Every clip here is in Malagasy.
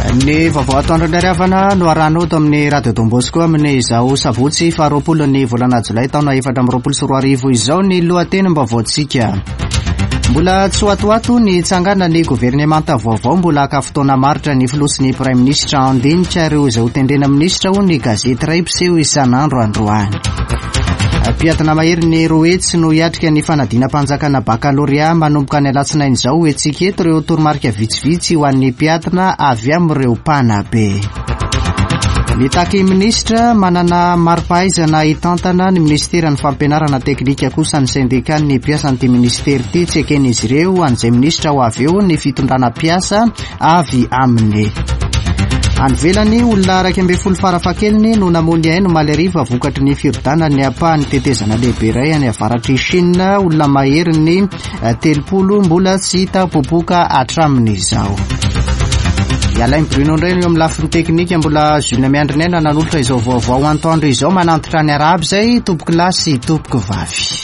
Ny vaovao atoandro no arahanoto amin'ny radio Don Bosco amin'ny izao sabotsy 20 volana Jolay taona 2024 izao ny lohateny mbavaotsika. Mbola tsy hoatoato ny tsangana ny governemanta vaovao mbola haka fotoana maritra ny filosiny Prime Ministra andinitra ireo izay ho tendrena ministra ho ny gazety iray mpiseho isan'andro androany. Piatina mahery ny roetsy no hiatrika ny fanadina-panjakana bakalorea manomboka ny alatsinainy izao hoetsika eto ireo toromarika vitsivitsy ho an'ny piatina avy amin'ireo mpanabe. Ny taky ministra manana mari-pahaizana hitantana ny ministera ny fampianarana teknika kosa ny sindika ny mpiasa ny ministera ity tsy eken'izy ireo an'izay ministra ho avy eo ny fitondrana mpiasa avy aminy. Anvelany olona 12 farafahakeliny no namony aino maleriva vokatry ny firodana ny apahany tetezana lehibe iray any avaratry Chine. Olona mahery ny 30 mbola tsy hita popoka hatramin'izao. Alain Bruno Ndreno amin'ny lafiny teknika mbola Julien Miandrinena nanolotra izao vaovao antoandro izao manantitra ny arabo zay tompoko lasy tompoko vavy.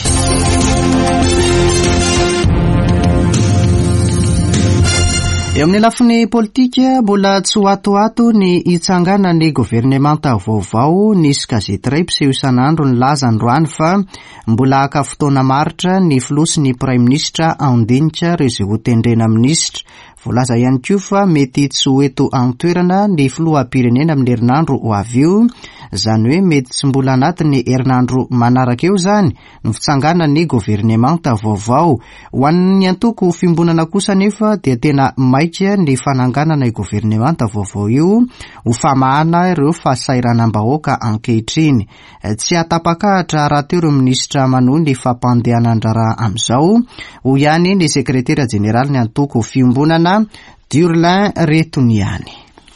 Eo amin'ny lafiny politika mbola tsy hoatoato ny hitsangana ny governemanta vaovao nisy gazety iray mpiseho isan'andro ny laza androany fa mbola haka fotoana maritra ny filosiny Prime Ministra andinitra ireo izay ho tendrena ministra. Voalaza ihany koa fa mety tsy ho eto antoerana ny filoham-pirenena amin'ny herinandro ho avy eo, izany hoe mety tsy mbola anatin'ny herinandro manaraka eo zany ny fitsangana ny governemanta vaovao. Ho an'ny antoko fimbonana kosa nefa dia tena maika ny fananganana i governemanta vaovao io ho famahana ireo fasairanam-bahoaka ankehitriny. Tsy atapakahatra raha teo ireo ministra manohy ny fampandehanana andraraha amin'izao, ho ihany ny sekretera jeneraly ny antoko fimbonana Durlin Retoniany.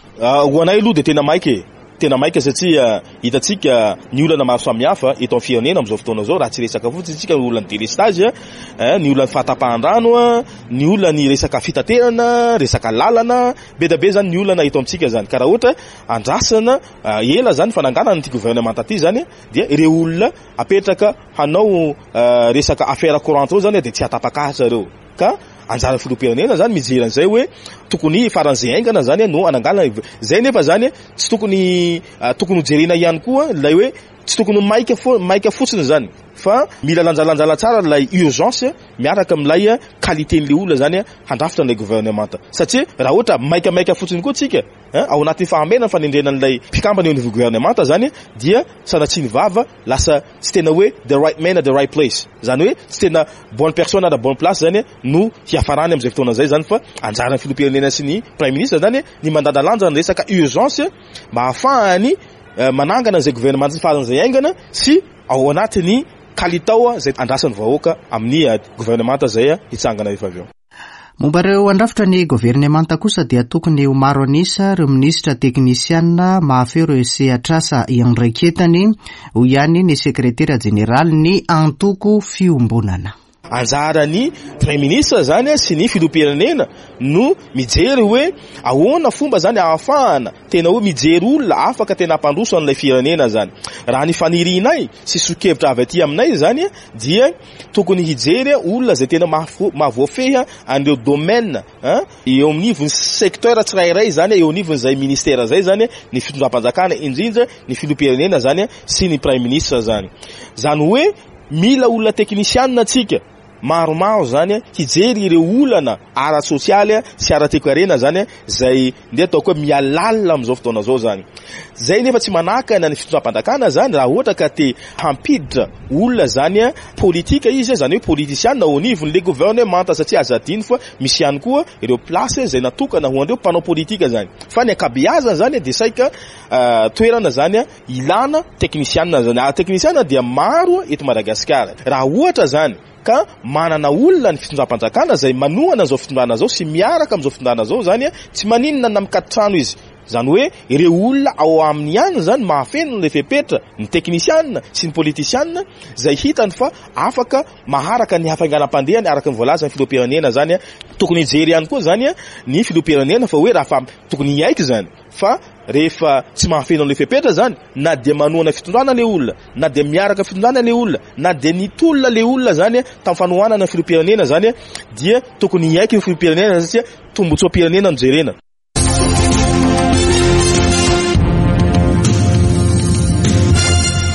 Ho anay aloha dia tena maika satria hitatsika ny olana maro samihafa eto amin'ny firenena amin'izao fotoana izao raha tsy resaka fotsiny isika ny olana délestage, ny olana fahatapahan-drano, ny olana resaka fitaterana, resaka lalana, be da be zany ny olana eto amintsika zany. Ka raha ohatra andrasana ela zany fananganana n'ity gouvernement ity zany dia ireo olona apetraka hanao resaka affaire courante reo zany dia tsy atapakahatra ireo. Ka anjara filoham-pirenena zany mijery an'izay hoe tokony faran'izay aingana zany no anangalana zay nefa zany tsy tokony ho jerena ihany koa ilay hoe tsy tokony maika fotsiny zany fa mila lanjalanjala tsara ilay urgence miaraka amin'ilay qualité-n'le olona zany handrafitra an'ilay gouvernement satria raha ohatra maika fotsiny koa tsika ao anatin'ny fahamenana fanendrena an'ilay mpikambana eo niveau gouvernement zany dia sanatsiny vava lasa tsy tena hoe the right man at the right place, zany hoe tsy tena bonne personne à la bonne place zany no hiafarany amin'izay fotoana zay zany fa anjara ny filoham-pirenena sy ny prime ministre zany ny mandadalanja ny resaka urgence mba hahafahany manangana izay gouvernement faran'izay aingana sy ao anatin'ny kalitao izay andrasan'ny vahoaka amin'ny gouvernement zay hitsangana efa avy eo. Momba ireo andrafitra ny governemanta kosa dia tokony ho maro anisa ireo ministra teknisianina mahafeo ireo sehatrasa iandraiketany, ho ihany ny sekretera jeneraly ny antoko fiombonana. Anjarany prime ministre zany sy ny filoham-pirenena no mijery hoe ahoana fomba zany ahafahana tena hoe mijery olona afaka tena hampandroso an'ilay firenena zany. Raha ny fanirinay sy sokevitra avy aty aminay zany dia tokony hijery olona zay tena mahavoafeha an'ireo domaine eo amin'ny nivon'ny secteur tsirairay zany eo nivon'izay ministera zay zany ny fitondram-panjakana indrindra ny filoham-pirenena zany sy ny prime ministre zany. Zany hoe mila olona teknisianina tsika maromaro zany hijery ireo olana ara-sosialy sy ara-toekarena zany zay ndeha ataoko hoe mialalina amin'izao fotoana zao zany. Zay nefa tsy manakana ny fitondram-panjakana zany raha ohatra ka te hampiditra olona zany politika izy zany hoe politisianina au nivon'le gouvernement satria azadiny fa misy ihany koa ireo place zay natokana ho andreo mpanao politika zany. Fa ny akabeazana zany dia saika toerana zany ilana teknisianina zany. Teknisianina dia maro eto Madagasikara. Raha ohatra zany ka manana olona ny fitondram-panjakana zay manohana an'izao fitondrana zao sy miaraka amin'izao fitondrana zao zany tsy maninona na mikady trano izy. Zany hoe ireo olona ao amin'ny ihany zany mahafeno ny fepetra ny teknisianina sy ny politisianina zay hitany fa afaka maharaka ny hafainganam-pandehany araka ny voalaza ny filoham-pirenena zany tokony hijery ihany koa zany ny filoham-pirenena fa hoe raha tokony hiaiky zany fa rehefa tsy mahafeno an'ilay fepetra zany na dia manohana fitondrana le olona na dia miaraka fitondrana le olona na dia nitolona le olona zany tamin'ny fanohanana ny filoham-pirenena zany dia tokony hiaiky ny filoham-pirenena satria tombotsoa-pirenena no jerena.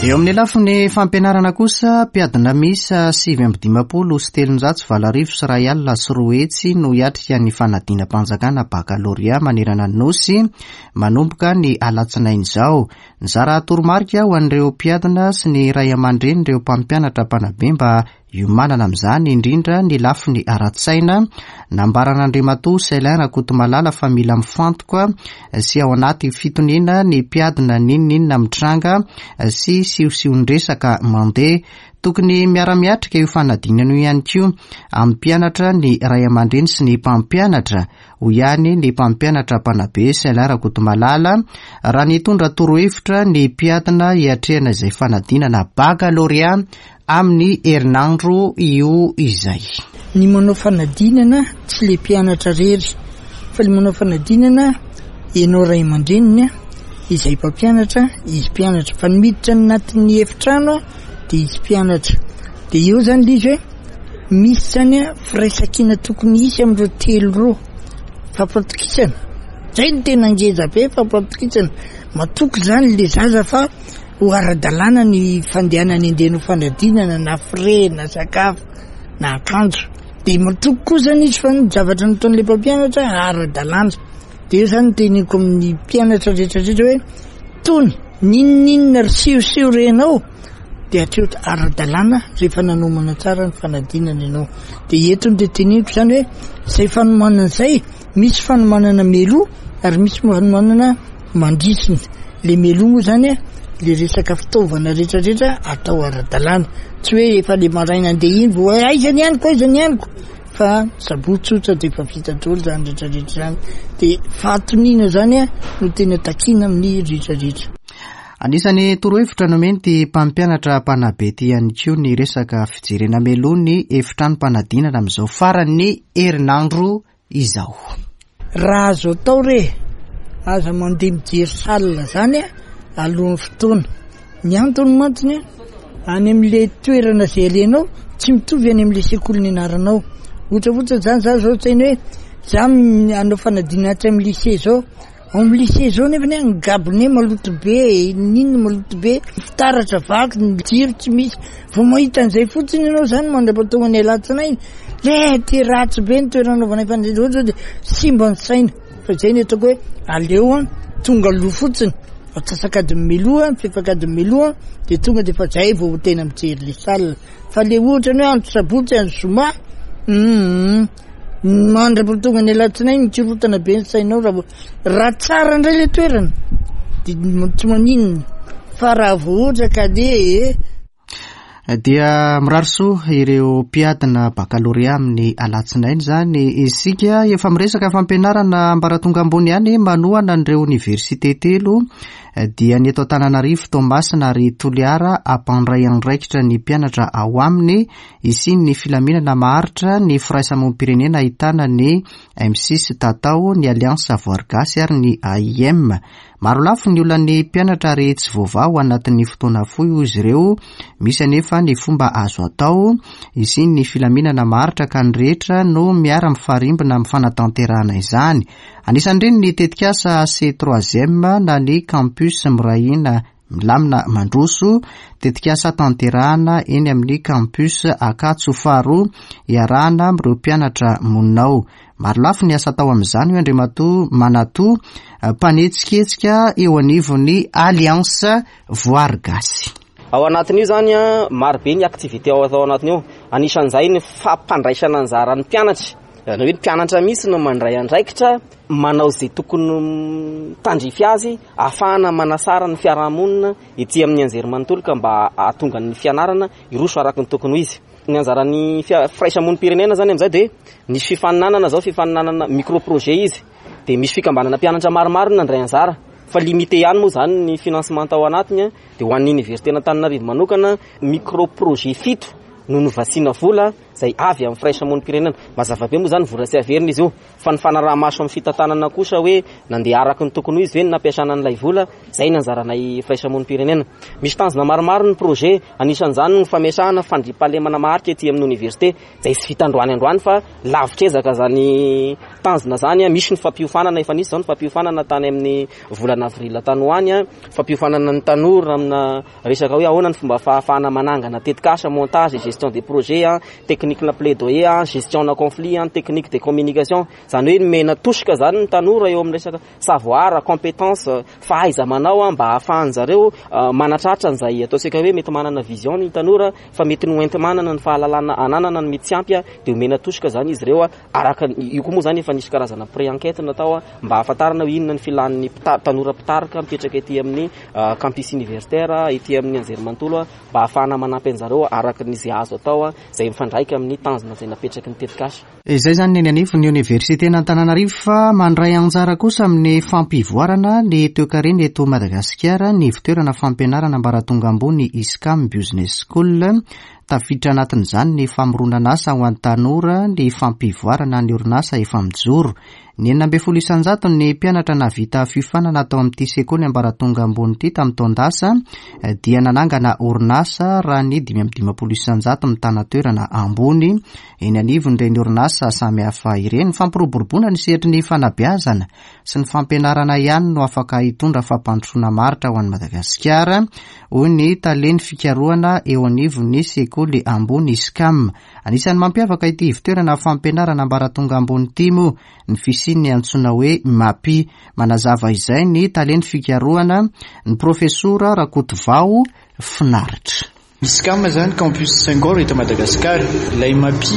Eo amin'ny lafiny fampianarana kosa mpiadina misa 720 sy 340 sy ray alina sy roa hetsy no hiatrika ny fanadina-panjakana bakaloria manerana ny nosy manomboka ny alatsinainy izao. Nizara toromarika ho an'ireo mpiadina sy ny ray aman-dreny ireo mpampianatra mpanabe mba iomanana amin'izany indrindra ny lafiny ara-tsaina. Nambaran'Andriamatoa Selain Rakotomalala fa mila mifantoka sy ao anaty fitoniana ny mpiadina ninninona mitranga sy siosiondresaka mandeha. Tokony miara-miatrika io fanadinana io ihany koa amin'ny mpianatra ny ray aman-dreny sy ny mpampianatra. Ho ihany ny mpampianatra mpanabe Selain Rakotomalala raha nitondra torohevitra ny mpiadina hiatrehana izay fanadinana bakaloria amin'ny herinandro io izay. Ny manao fanadinana tsy le mpianatra rery fa le manao fanadinana ianao ray aman-dreniny izay mpampianatra izy mpianatra fa miditra anatin'ny efitrano dia izy mpianatra. Dia eo zany izy hoe misy zany firaisankina tokony isy amin'ireo telo roa fampatokisana. Zay ny tena ngeza be fampatokisana. Matoky zany le zaza fa ho ara-dalàna ny fandehanany andeha fanadinana na fre na sakafo na akanjo. Dia matoky koa zany izy fa ny zavatra nataon'le mpampianatra ara-dalàna. Dia eo zany teniko amin'ny mpianatra rehetrarehetra hoe tony ninninona ry siosio renao dia atreo ara-dalàna rehefa nanomana tsara ny fanadinana ianao. Dia etony dia teniko zany hoe izay fanomanana izay misy fanomanana meloa ary misy fanomanana mandrisina. Le meloa moa zany le resaka fitaovana rehetrarehetra atao ara-dalàna, tsy hoe efa le maraina andeha iny vao aizany ihany ko fa sabotsotra dia efa vita daholo zany rehetrarehetra zany. Dia fahatoniana zany no tena takiana amin'ny rehetrarehetra. Anisany torohevitra nomeny ty mpampianatra mpanabe ty ihany koa ny resaka fijerena meloa ny efitrano mpanadinana amin'izao faran'ny herinandro izao. Raha azo atao aza mandeha mijery salina zany alohan'ny fotoana. Ny antony mantony any amin'ile toerana izay alenao tsy mitovy any amin'ile sekoly nianaranao. Ohatraohatra zany za zao tsainy hoe za anao fanadinana tsy amin'ny lycée zao. Amin'ny lycée zao nefa ny gabone maloto be, ninona maloto be, fitaratra vaky, ny jiro tsy misy. Vao mahita an'izay fotsiny ianao zany mandra-patonga ny alatsinainy. Ty ratsy be ny toerana anaovanay fanadinana zao dia simba ny saina. Fa izay ny ataoko hoe aleo tonga aloha fotsiny. Atsasakadiny meloa, fefakadiny meloa dia tonga dia fa zay vao tena mijery le salina. Fa le ohatra ny hoe andro sabotsy andro zoma mandra-patonga ny alatsinainy mikirotana be ny sainao raha tsara indray le toerana dia tsy maninona. Fa raha vao ohatra ka dia mirarisoa ireo mpiadina bakaloria amin'ny alatsinainy zany isika efa miresaka fampianarana ambaratonga ambony ihany manohana an'ireo université telo dia ny eto Antananarivo Toamasina ary Toliara ampandray andraikitra ny mpianatra ao aminy isiny ny filaminana maharitra ny firaisamonim-pirenena ahitana ny M6 Tatao, ny Alliance Savoir Gasy ary ny AIM. Maro lafo ny olan'ny mpianatra ary tsy voavao anatin'ny fotoana fohy izy ireo. Misy anefa ny fomba azo atao isiny ny filaminana maharitra ka ny rehetra no miara mifarimbina amin'ny fanatanterahana izany. Anisan'ireny ny tetikasa C3e na ny campus Mirahina Milamina Mandroso, tetikasa tanterahana eny amin'ny campus Akatso Faro iarahana amin'ireo mpianatra monao. Maro lafo ny asa tao amin'izany hoe Andriamatoa Manatoa mpanetsiketsika eo anivon'ny Alliance Voire Gasy. Ao anatin'io zany maro be ny aktivité ao anatiny io. Anisan'izay ny fampandraisana anjara ny mpianatra. Hoe ny mpianatra misy no mandray andraikitra manao izay tokony tandrify azy ahafahana manasara ny fiarahamonina ety amin'ny anjerimanontolo mba ahatonga ny fianarana iroso araka ny tokony izy. Ny anjaran'ny firaisamonim-pirenena zany amin'izay dia misy fifaninanana zao fifaninanana micro-projet izy dia misy fikambanana mpianatra maromaro nandray anjara fa limité ihany moa zany ny financement ao anatiny dia ho an'ny université n'Antananarivo manokana micro-projet 7 no novasiana vola zay avy amin'ny firaisamonim-pirenena. Mazava be moa zany vola sy averina izy io fa ny fanarahamaso amin'ny fitantanana kosa hoe nandeha araky ny tokony izy ve ny nampiasana an'ilay vola, zay ny anjaranay firaisamonim-pirenena. Misy tanjona maromaro ny projet, anisan'izany ny famesahana fandriampahalemana maharitra ety amin'ny université, zay tsy vita androany fa lavitra ezaka zany tanjona zany. Misy ny fampiofanana, efa nisy zao ny fampiofanana tany amin'ny volana avril tany hoany, fampiofanana ny tanora amina resaka hoe ahoana ny fomba fahafahana manangana tetikasa, montage, gestion des projets, technique na plaidoyer, gestion na conflit, technique de communication. Zany hoe mena tosika zany ny tanora eo amin'ny resaka savoir, compétence, fahaiza manao mba ahafahany zareo manatratra an'izay ataontsika hoe mety manana vision ny tanora fa mety noenty manana ny fahalalana ananana ny mety ampy de mena tosika zany izy reo araka io koa moa zany efa nisy karazana pré-enquête natao mba ahafantarana hoe inona ny filan'ny tanora mpitarika mipetraka ety amin'ny campus universitaire ety amin'ny anjerimanontolo mba ahafahana manampy an'zareo araka ny zay azo atao zay mifandraika amin'ny tanjona zay napetraky ny tetikasa. Izay zany ny anivony ny université n'Antananarivo fa mandray anjara kosa amin'ny fampivoarana ny toekarena eto Madagasikara ny fitoerana fampianarana ambaratonga ambony ISCAM Business School. Tafiditra anatin'izany ny famoronana asa ho an'ny tanora, ny fampivoarana ny orinasa efa mijoro. Ny 12 isanjato ny mpianatra navita fiofanana atao amin'ity sekoly ambaratonga ambony ity tamin'ny taondasa dia nanangana orinasa raha ny 5 isanjato mitana toerana ambony. Eny anivon'ireny orinasa samy hafa ireny fampiroboroboana ny sehatry ny fanabeazana sy ny fampianarana ihany no afaka hitondra fampandrosoana maritra ho an'ny Madagasikara. Hoy ny taleny fikarohana eo anivon'ny sekoly ambony ISCAM. Anisan'ny mampiavaka ity fitoerana fampianarana ambaratonga ambony ity moa ny fisiany antsoina hoe MAPI. Manazava izay ny taleny fikarohana ny profesora Rakotovao Finaritra. ISCAM zany campus Saint-Gor eto Madagasikara. Ilay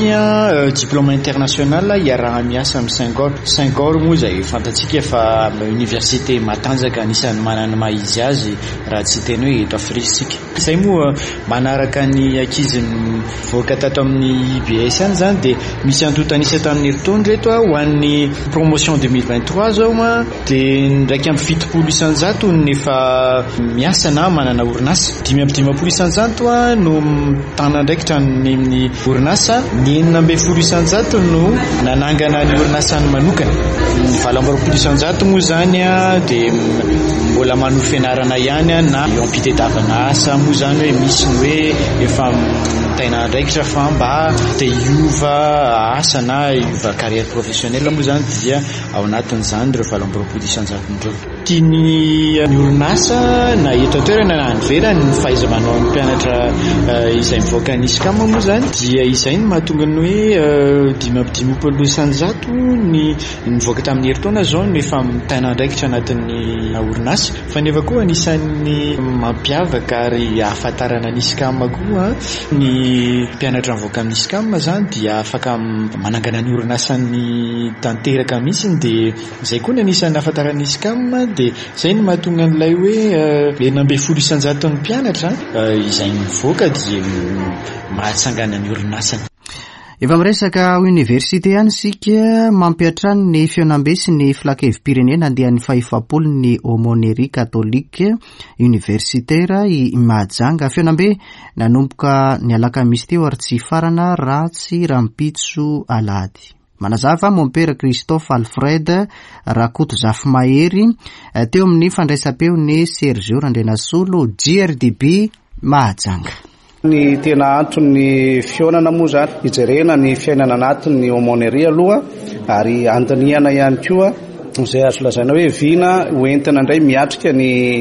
MAPI diplôme international iaraha miasa amin'ny Saint-Gor. Saint-Gor moa zay fantatsika fa université matanjaka anisan'ny manana maha izy azy raha tsy teny hoe eto Afrika. Izay moa manaraka ny ankizy mivoaka tato amin'ny IBS any zany de misy antotanisa tamin'ny heritonatra eto ho an'ny promotion 2023 zao de ndraiky amin'ny 70 isanjato nefa miasa na manana orinasa 5 isanjato no tanandraikitra ny orinasa, ny 12 isanjato no nanangana ny orinasany manokana. Ny 20 isanjato moa zany de mbola manohy fianarana ihany na ampitediavana asa moa zany hoe misy ny hoe efa taina andraikitra fa mba te hiova asa na hiova carrière professionnelle moa zany dia ao anatin'izany ireo 20 isanjato ndreo. Tiany orinasa na eto an-toerana na niverany ny fahaiza-manao amin'ny mpianatra izay mivoaka ny ISCAM moa zany dia izay no mahatonga ny hoe 5 isanjato ny nivoaka tamin'ny herintaona zao no efa mitaina andraikitra anatin'ny orinasa. Fa nefa koa anisan'ny mampiavaka ary ahafantarana ny ISCAM koa ny mpianatra mivoaka amin'ny ISCAM zany dia afaka manangana ny orinasany tanteraka mihitsy de izay koa ny anisan'ny ahafantarana ny ISCAM de zay no mahatonga an'ilay hoe 12 isanjato ny mpianatra izay mivoaka dia mahatsangana ny orinasany. Efa miresaka université ihany sika mampiatrany ny fionambe sy ny filakevi-pirenena andehan'ny fahefapolo ny aumônerie catholique universitaire i Mahajanga. Fionambe nanomboka ny alakamisy teo ary tsy farana ratsy rampitso alady. Manazava Mompera Christophe Alfred Rakotovao Mahery teo amin'ny fandraisam-peo ny Sergio Randrenasolo GRDB Mahajanga. Ny tena antony fionana moa zany hijerena ny fiainana anatin'ny aumônerie aloha ary andaniana ihany koa izay azo lazaina hoe vina hoentina indray miatrika ny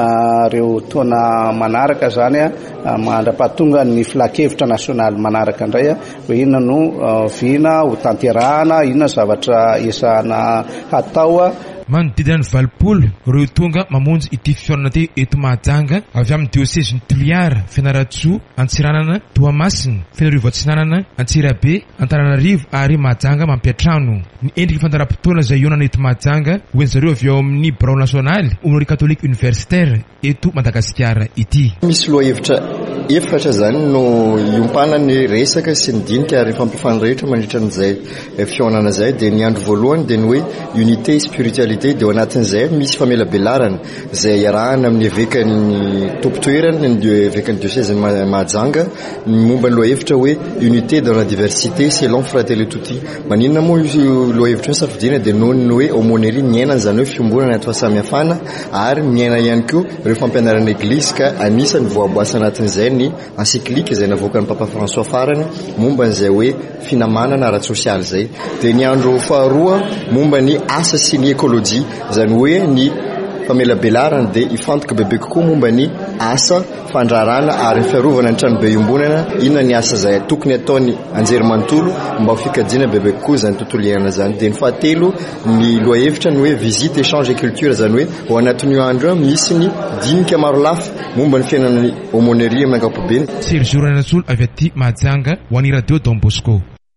reo taona manaraka zany mandra-pahatonga ny filakevitra nasionaly manaraka indray hoe inona no vina ho tanterahana, inona zavatra esahana hatao. Manodidina ny 20 ireo tonga mamonjy ity fionana ty eto Mahajanga avy amin'ny diocèse ny Toliara, Fianaratsoa, Antsiranana, Toamasina, Fianarova Atsinanana, Antsirabe, Antananarivo ary Mahajanga mampiatrano. Ny endriky fandaram-potoana izay ionana eto Mahajanga hoen zareo avy ao amin'ny barao nasionaly aumônerie catholique universitaire eto Madagasikara ity. Misy loha hevitra efatra zany no iompana ny resaka sy ny dinika ary fampifanirehitra mandritra n'izay fionana zay. De ny andro voalohany de ny hoe unité spiritualité, de ao anatin'izay misy famelabelarana zay iarahana amin'ny evekan'ny tompo-toerana, ny evekan'ny diocèse Mahajanga, momba ny lohahevitra hoe unité dans la diversité selon Fratelli Tutti. Maninona moa io lohahevitra io safidina de noho ny hoe aumônerie miaina zany hoe fiomborana ato fahasamihafana ary miaina ihany koa ireo fampianarana eglizy, ka anisany voaboasa anatin'izay ny encyclique izay navoakan'ny Papa François farany momba n'izay hoe finamanana ara-tsosialy zay. De ny andro faharoa momba ny asa sy ny ekôlôjia, zany hoe ny famelabelarana de ifantoka bebe kokoa momba ny asa fandrarana ary fiarovana ny tranobe iombonana, inona ny asa zay tokony ataony anjery manontolo mba ho fikajina bebe kokoa zany tontolo iainana zany. De ny fahatelo ny lohahevitra ny hoe visite échange et culture, zany hoe ao anatin'io andro misy ny dinika maro lafo momba ny fiainan'ny aumônerie amin'ny ankapobeny. Sergio Ranasolo avy aty Mahajanga ho an'ny radio Don Bosco.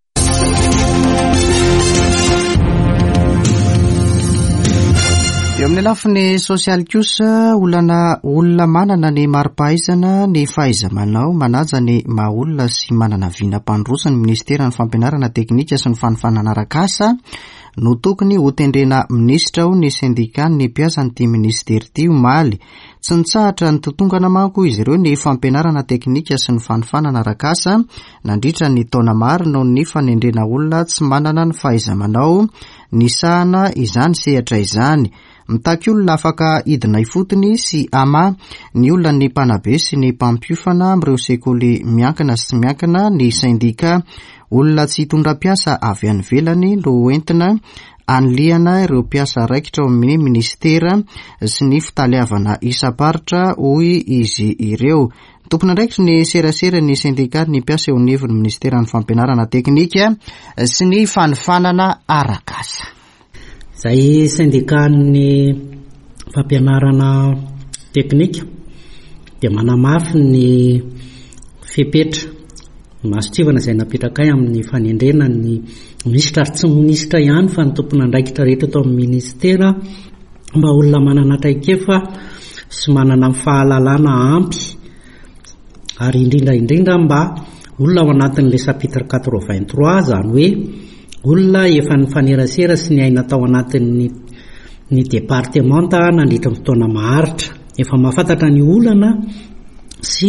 Eo amin'ny lafiny sosialy kosa, olona manana ny mari-pahaizana ny fahaiza-manao manaja ny maha-olona sy manana vinam-pandroso ny ministera ny fampianarana teknika sy ny fanofanana arak'asa no tokony ho tendrena minisitra ho ny sindika ny mpiasa n'ity ministera ity omaly. Tsy nitsahatra ny totongana manko izy ireo ny fampianarana teknika sy ny fanofanana arak'asa nandritra ny taona maro noho ny fanendrena olona tsy manana ny fahaiza-manao ny sahana izany sehatra izany. Mitaky olona afaka idina ifotony sy ama ny olona ny mpanabe sy ny mpampiofana amin'ireo sekoly miankina sy miankina ny sindika olona tsy hitondra-piasa avy any velany no entina anliana ireo mpiasa raikitra ao amin'ny ministera sy ny fitaliavana isa-paritra hoy izy ireo. Tompony andraikitry ny serasera ny sindika ny mpiasa eo anivon'ny ministera ny fampianarana teknika sy ny fanofanana arak'asa. Zay syndikan'ny fampianarana teknika dia manamafy ny fepetra masotrivana izay napetraka amin'ny fanendrena ny minisitra ary tsy minisitra ihany fa ny tompony andraikitra rehetra atao amin'ny ministera mba olona manana traikefa sy manana fahalalana ampy ary indrindra mba olona ao anatin'ilay chapitre 83 zany hoe olona efa ny fanerasera sy ny aina tao anatin'ny departemanta nandritra ny fotoana maharitra, efa mahafantatra ny olana sy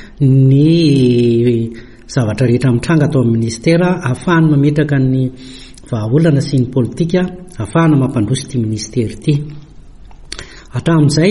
ny zavatra rehetra mitranga tao amin'ny ministera, ahafahany mametraka ny vahaolana sy ny politika, ahafahana mampandroso ity ministera ity. Hatramin'izay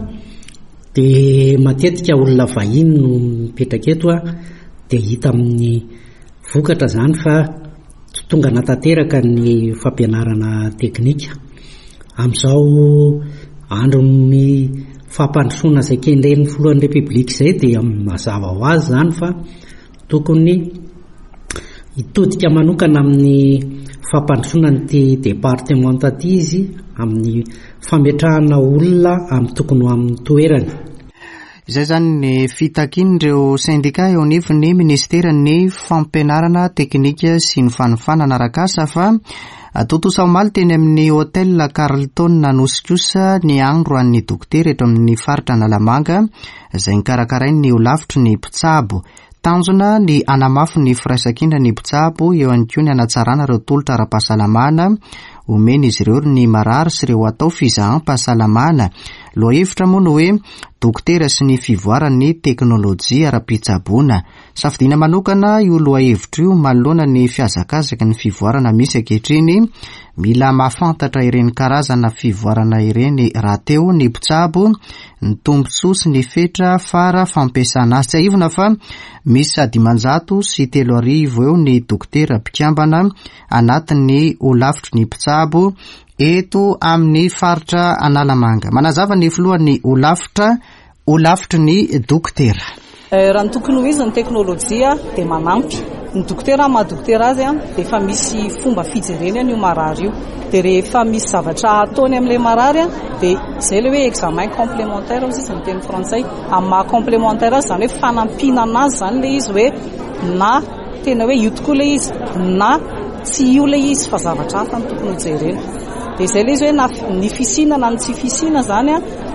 dia matetika olona vahiny no mipetraka eto dia hita amin'ny vokatra zany fa tonga natateraka ny fampianarana teknika. Amin'izao andron'ny fampandrosoana izay kendren'ny filohan'ny repiblika izay dia mazava ho azy zany fa tokony hitodika manokana amin'ny fampandrosoana n'ity departemanta ity izy amin'ny fametrahana olona amin'ny tokony amin'ny toerany. Izay zany ny fitakin'ireo sindika eo anivon'ny ministera ny fampianarana teknika sy ny fanofanana arak'asa fa totosa omaly teny amin'ny hôtel Carlton Nanosy kosa ny andro an'ny dokotera eto amin'ny faritra Analamanga izay nikarakarainy ny holavitry ny mpitsabo. Tanjona ny anamafy ny firaisan-kina ny mpitsabo eo ihany koa ny anatsarana ireo tolotra ara-pahasalamana omeny izy ireo ny marary sy ireo atao fizaham-pahasalamana. Lohahevitra moa no hoe dokotera sy ny fivoaran'ny teknôlôjia ara-pitsaboana. Safidiana manokana io lohahevitra io manoloana ny fiazakazaka ny fivoarana misy ankehitriny, mila mahafantatra ireny karazana fivoarana ireny rahateo ny mpitsabo, ny tombontsoa sy ny fetra fara fampiasana azy. Tsy aivona fa misy 500 sy 300 eo ny dokotera mpikambana anatin'ny holavitry ny mpitsabo eto amin'ny faritra Analamanga. Manazava ny filohan'ny holavitry ny dokotera. Raha ny tokony ho izy ny teknôlôjia dia manampy ny dokotera maha-dokotera azy dia efa misy fomba fijereny io marary io, dia rehefa misy zavatra ataony amin'ilay marary dia izay ilay hoe examen complémentaire izy ny teny frantsay. Amin'ny maha complémentaire azy zany hoe fanampinana azy zany ilay izy hoe na tena hoe io tokoa ilay izy na tsy io ilay izy fa zavatra hafa ny tokony ho jerena. Dia izay ilay izy hoe na ny fisinana ny tsy fisina zany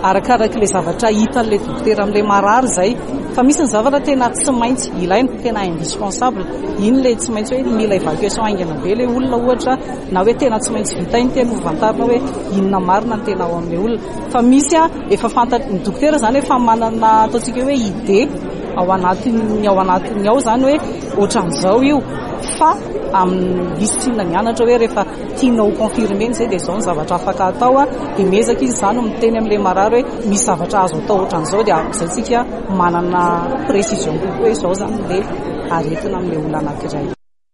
arakaraka le zavatra hitan'le dokotera amin'le marary zay. Fa misy ny zavatra tena tsy maintsy ilaina, tena indispensable. Iny le tsy maintsy hoe mila évacuation aingana be le olona ohatra, na hoe tena tsy maintsy vita iny tena hofantarina hoe inona marina ny tena ao amin'le olona. Fa misy efa fantatry ny dokotera zany efa manana ataontsika hoe idée ao anatiny ao zany hoe ohatran'izao io, fa misy tsinona mianatra hoe rehefa tianao confirmer zay dia zao ny zavatra afaka atao dia mezaka izy zany miteny amin'ilay marary hoe misy zavatra azo atao ohatran'izao dia izay tsika manana précision kokoa hoe izao zany le aretina amin'ilay olona anankiray.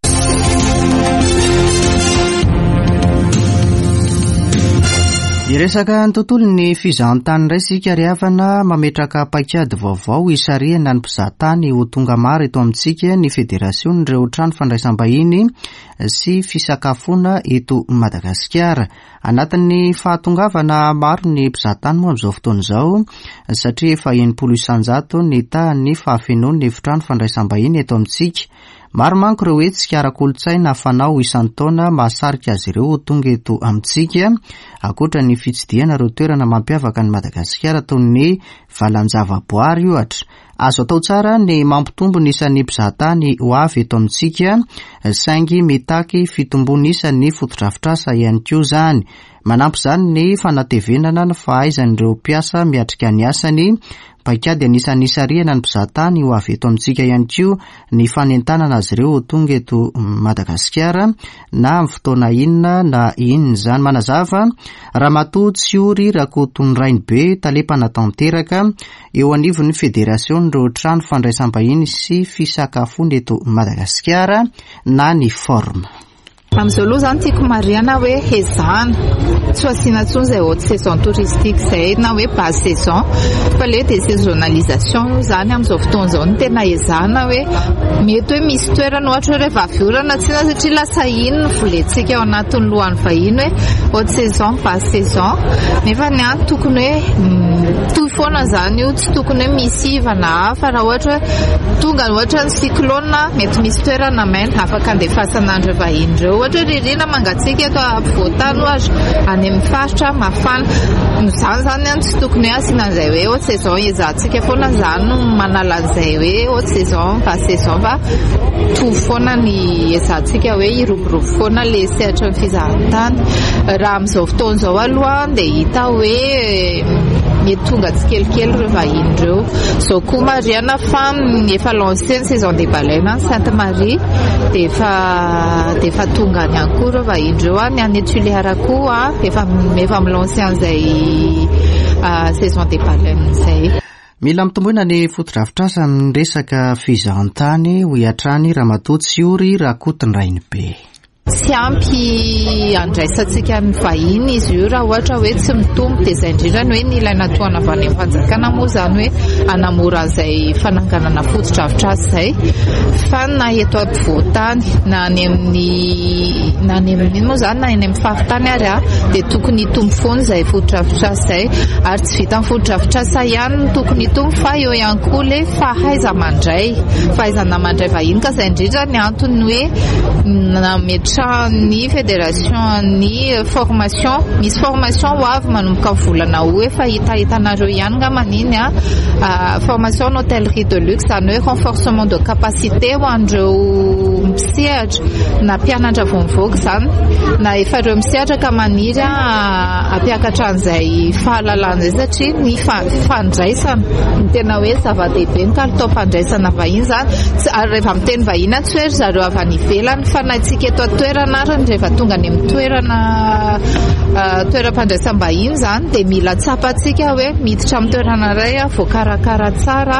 Iresaka ny tontolo ny fizahan-tany indray sika ry havana mametraka paikady vaovao isarihana ny mpizahatany ho tonga maro eto amintsika ny federasionn'ireo trano fandraisam-bahiny sy fisakafoana eto Madagasikara. Anatin'ny fahatongavana maro ny mpizahatany moa amin'izao fotoana izao satria efa 80 isanjato ny tahany fahafenoan'ny efitrano fandraisam-bahiny eto amintsika. Maro manko ireo hetsika ara-kolontsaina fanao isan-taona mahasarika azy ireo ho tonga eto amintsika, ankoatra ny fitsidihana ireo toerana mampiavaka ny Madagasikara toy ny valan-javaboary ohatra. Azo atao tsara ny mampitombo ny isan'ny mpizahatany ho avy eto amintsika, saingy mitaky fitombony isan'ny fotodrafitrasa ihany koa izany. Manampy izany ny fanatevenana ny fahaizan'ireo mpiasa miatrika ny asany. Paikady anisan'ny sarihana ny mpizahatany ho avy eto amintsika ihany koa ny fanentanana azy ireo ho tonga eto Madagasikara na amin'ny fotoana inona na inona izany. Manazava Ramatoa Tsiory Rakotondrainy be talepana tanteraka eo anivon'ny federasionn'ireo trano fandraisam-bahiny sy fisakafoana eto Madagasikara na ny forme. Amin'izao aloha zany tiako mariana hoe hezana tsy asiana intsony izay haute saison touristique izay na hoe basse saison fa le désaisonnalisation zany amin'izao fotoana izao no tena hezana hoe mety hoe misy toerana ohatra hoe rehefa avy orana tsy na satria lasa iny ny volentsika ao anatin'ny lohan'ny vahiny hoe haute saison basse saison nefa ny any tokony hoe toy foana zany io, tsy tokony hoe misy ivana hafa raha ohatra hoe tonga ohatra ny cyclone mety misy toerana maina afaka andefasan'andro vahiny ireo. Ohatra ririna mangatsika eto ampovoantany ohatra any amin'ny faritra mafana, izany zany any tsy tokony hoe asiana an'izay hoe haute saison ezahantsika foana zany no manala an'izay hoe haute saison basse saison fa toy foana ny ezahantsika hoe iroborobo foana le sehatra ny fizahan-tany. Raha amin'izao fotoana izao aloha dia hita hoe mety tonga tsikelikely ireo vahiny ireo. Izao koa mariana fa efa lancé ny saison des baleines Sainte-Marie dia efa tonga ny any koa ireo vahiny ireo any Etuliara koa efa milancé an'izay saison des baleines izay. Mila mitomboina ny fotodrafitrasa amin'ny resaka fizahan-tany ho iatrany Ramatoa Tsiory Rakotondrainy be. Tsy ampy andraisantsika ny vahiny izy io raha ohatra hoe tsy mitombo dia izay indrindra ny hoe ny ilaina toana avy any fanjakana moa zany hoe hanamora an'izay fananganana fotodrafitrasa izay. Fa na eto ampovoantany na any amin'ny moa zany na any amin'ny faritany ary dia tokony hitombo foana izay fotodrafitrasa izay, ary tsy vita ny fotodrafitrasa ihany no tokony hitombo fa eo ihany koa le fahaizana mandray vahiny ka izay indrindra ny antony hoe ny fédération ny formation, misy formation ho avy manomboka amin'ny volana hoe fa hitanareo ihany nga maniny formation en hôtellerie de luxe, zany hoe renforcement de capacité ho an'ireo mpisehatra na mpianatra vomivoaka zany na efa ireo misehatra ka maniry ampiakatra an'izay fahalalana izay satria ny fandraisana ny tena hoe zava-dehibe ny kalitao-fandraisana vahiny zany. Ary rehefa miteny vahiny tsy hoe zareo avy any ivelany fa na itsika eto toerana ary rehefa tonga any amin'ny toeram-pandraisam-bahiny zany dia mila tsapantsika hoe miditra amin'ny toerana iray voakarakara tsara.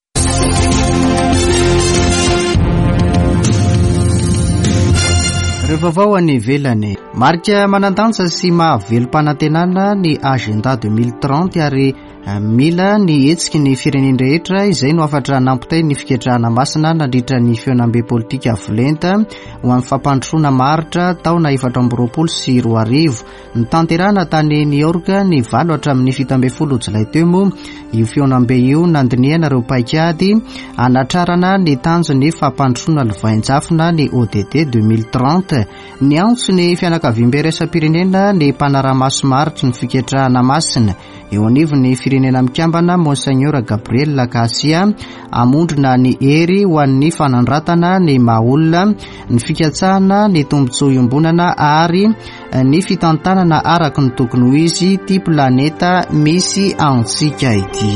Rehefa vao any ivelany marika manandanja sy mahavelo-panantenana ny agenda 2030 ary mila ny etsika ny fireneny rehetra izay no afatra nampitay ny fiketrahana masina nandritra ny feonambe politika avolenta ho amin'ny fampandrosoana maritra taona 2024 ny tanterana tany New York ny 7 hatramin'ny 17 Jolay teo moa io feonambe io nandiniana ireo paikady anatrarana ny tanjony fampandrosoana lovain-jafina ny ODD 2030 ny antso ny fianakaviam-be raisam-pirenena ny mpanaramaso maritry ny fiketrahana masina eo anivon'ny firenena mikambana Monseigneur Gabriel Lakasia amondrona ny hery ho an'ny fanandratana ny maolona ny fikatsahana ny tombotsoa iombonana ary ny fitantanana araka ny tokony ho izy ty planeta misy antsika ity.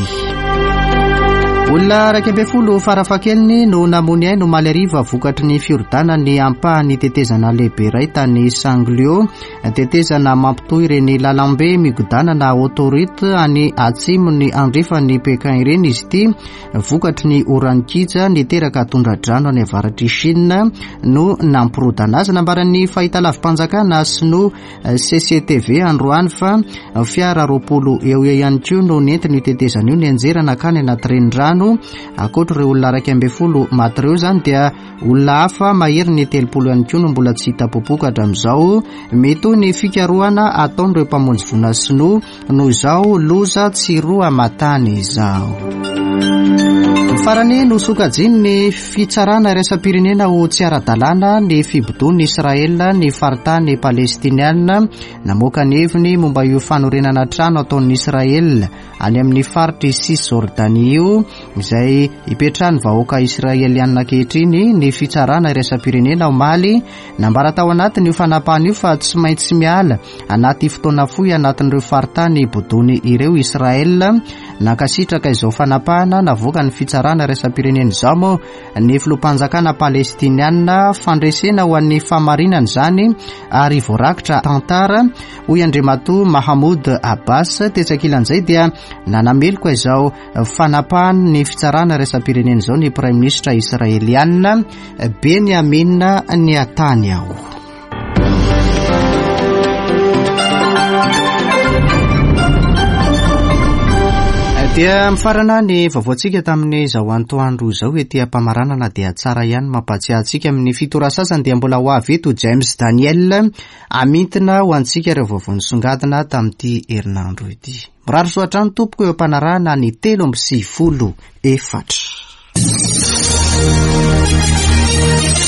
Olona 12 farafahakeliny no namony ay no maly ariva vokatry ny fiordana ny ampahany tetezana lehibe iray tany Sanglio, tetezana mampitohy ireny lalambe migodana na autorite any atsimo ny andrefa ny Pekin ireny izy ity vokatry ny orankija niteraka tondradrano any avaratry Chine no nampirodana azy nambaran'ny fahitalavim-panjakana sy no CCTV androany fa fiara 20 eo ihany koa no nentiny tetezana io nianjerana akany anaty renirano akoatra ireo olona 12 maty ireo zany dia olona hafa mahery ny 30 ihany koa no mbola tsy hita popoka hatramin'izao mety ny fikarohana ataon'ireo mpamonjy vona sinoa noho izao loza tsy roa matany izao. Farany no sokajiny ny fitsarana iraisam-pirenena ho tsy ara-dalàna ny fibodony Israel ny faritany Palestiniana namoaka ny heviny momba io fanorenana trano ataon'ny Israel any amin'ny faritry Cisjordanie io izay ipetrahany vahoaka Israeliana ankehitriny ny fitsarana iraisam-pirenena omaly nambara tao anatiny io fanapahana io fa tsy maintsy miala anaty fotoana fohy anatin'ireo faritany bodony ireo Israel nakasitraka izao fanapahana navoaka ny fitsarana iraisam-pirenena izao moa ny filoham-panjakana Palestiniana fandresena ho an'ny famarinana izany ary voarakitra tantara hoy Andriamatoa Mahamoud Abbas tetsakilan'izay dia nanameloka izao fanapahana ny fitsarana iraisam-pirenena izao ny Prime Ministre Israeliana Benyamin Netanyahu. Dia mifarana ny vaovaotsika tamin'ny zao antoandro zao ety ampamaranana dia tsara ihany mampatsiahy antsika amin'ny fitora sasany dia mbola ho avy eto James Daniel amintina ho antsika ireo vaovao nisongadina tamin'ity herinandro ity. Mirary soatrano tompoko eo ampanarahana ny 3:24.